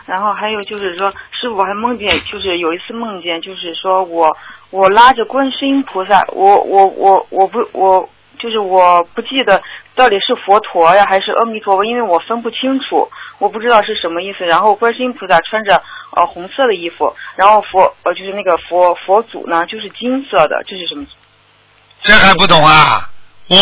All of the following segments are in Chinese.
然后还有就是说，师傅还梦见，就是有一次梦见，就是说我拉着观世音菩萨，我就是我不记得到底是佛陀呀还是阿弥陀佛，因为我分不清楚，我不知道是什么意思。然后观世音菩萨穿着红色的衣服，然后就是那个佛祖呢就是金色的，这是什么？ 这还不懂啊？我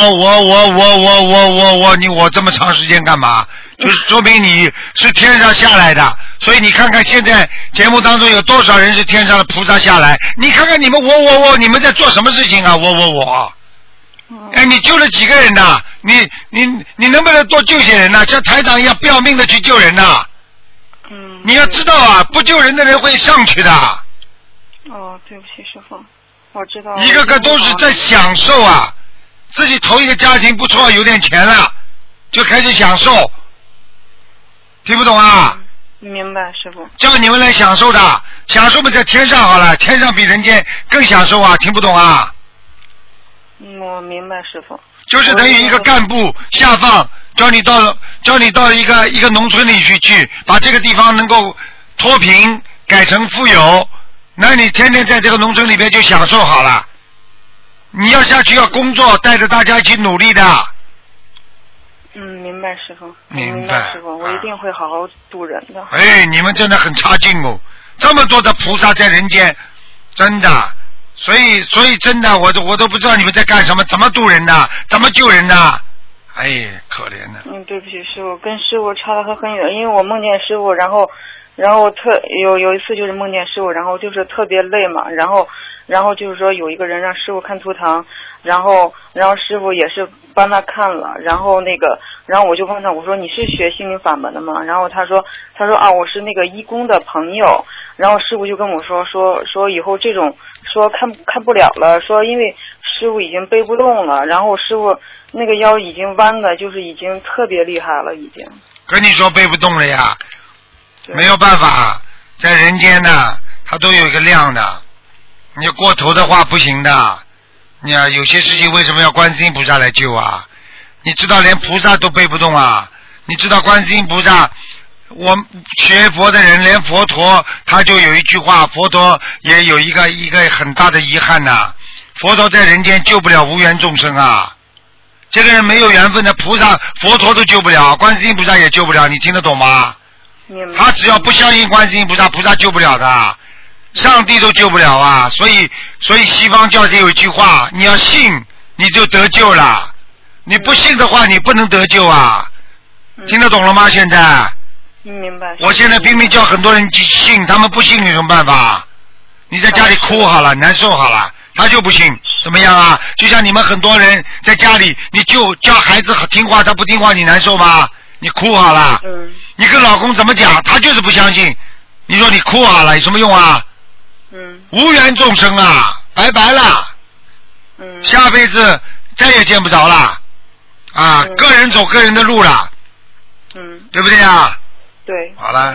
这么长时间干嘛？就是说明你是天上下来的，所以你看看现在节目当中有多少人是天上的菩萨下来？你看看你们你们在做什么事情啊？哎，你救了几个人呐？你能不能多救些人呐？像台长一样不要命的去救人呐？你要知道啊，不救人的人会上去的。 哦，对不起，师傅，我知道。 一个个都是在享受啊，自己头一个家庭不错，有点钱了，就开始享受。听不懂啊？ 明白，师傅。 叫你们来享受的，享受嘛在天上好了，天上比人间更享受啊！听不懂啊？ 我明白，师傅。 就是等于一个干部下放，叫你到一个农村里去，把这个地方能够脱贫改成富有，那你天天在这个农村里边就享受好了。你要下去要工作，带着大家一起努力的。 明白，师傅。 明白， 师傅，我一定会好好度人的。 哎，你们真的很差劲哦！这么多的菩萨在人间，真的。所以真的，我都不知道你们在干什么，怎么渡人呢？怎么救人呢？哎，可怜的。 对不起，师傅，跟师傅差得很远，因为我梦见师傅，然后有一次就是梦见师傅，然后就是特别累嘛，然后就是说有一个人让师傅看图腾，然后师傅也是帮他看了，然后我就问他，我说你是学心灵法门的吗？然后他说啊，我是那个义工的朋友。然后师傅就跟我说以后这种说看不了了，说因为师傅已经背不动了，然后师傅那个腰已经弯的，就是已经特别厉害了，已经。跟你说背不动了呀，没有办法，在人间呢，它都有一个量的，你过头的话不行的。你啊，有些事情为什么要观世音菩萨来救啊？你知道连菩萨都背不动啊？你知道观世音菩萨？我学佛的人，连佛陀他就有一句话，佛陀也有一个很大的遗憾呐、佛陀在人间救不了无缘众生啊，这个人没有缘分的菩萨，佛陀都救不了，观世音菩萨也救不了，你听得懂吗？他只要不相信观世音菩萨，菩萨救不了的，上帝都救不了啊。所以西方教里有一句话，你要信你就得救了，你不信的话你不能得救啊。听得懂了吗？现在明白。我现在拼命叫很多人去信，他们不信有什么办法？你在家里哭好了，难受好了，他就不信，怎么样啊？就像你们很多人在家里，你就教孩子听话，他不听话，你难受吗？你哭好了。你跟老公怎么讲，他就是不相信。你说你哭好了有什么用啊？无缘众生啊，拜拜了。下辈子再也见不着了。啊，个人走个人的路了。对不对啊？对。好了。